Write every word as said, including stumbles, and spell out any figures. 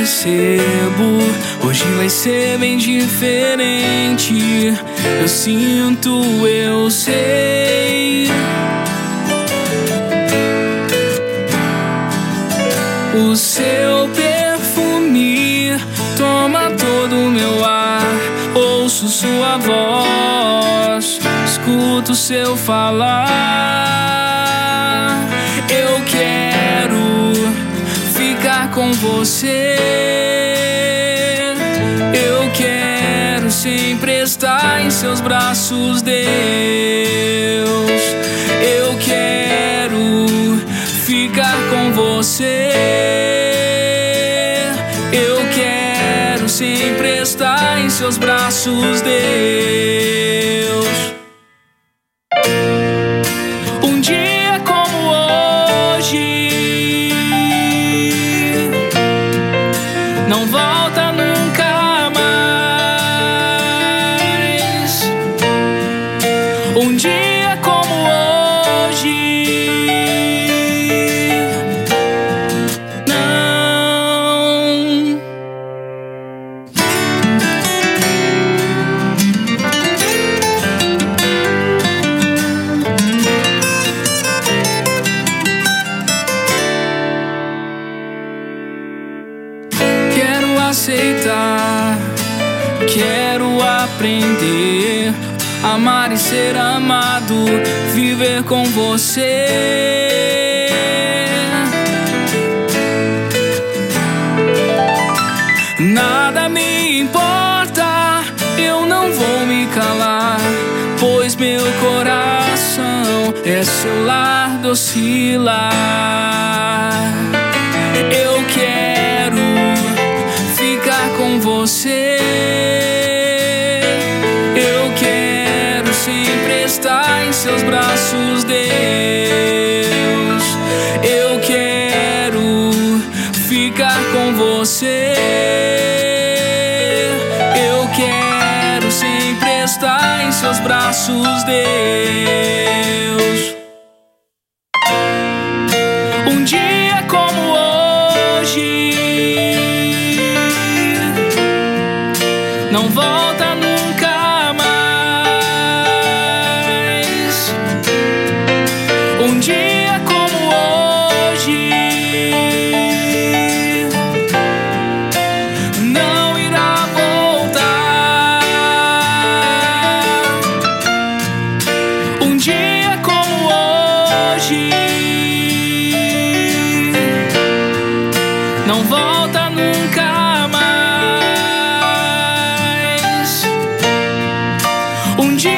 percebo, hoje vai ser bem diferente. Eu sinto, eu sei. O seu perfume toma todo o meu ar. Ouço sua voz, escuto seu falar. Eu quero ficar com você. Eu quero sempre estar em seus braços, Deus. Eu quero ficar com você. Eu quero sempre estar em seus braços, Deus. Um dia como hoje não volta nunca mais. Um dia como hoje não. Quero aceitar, quero aprender, amar e ser amado, viver com você. Nada me importa, eu não vou me calar, pois meu coração é seu lar, doce lar. Eu quero ficar com você. Eu quero sempre estar em seus braços, Deus. Eu quero ficar com você. Eu quero sempre estar em seus braços, Deus. Um dia como hoje não volta nunca mais. Um dia como hoje não irá voltar. Um dia como hoje não volta nunca mais. Um dia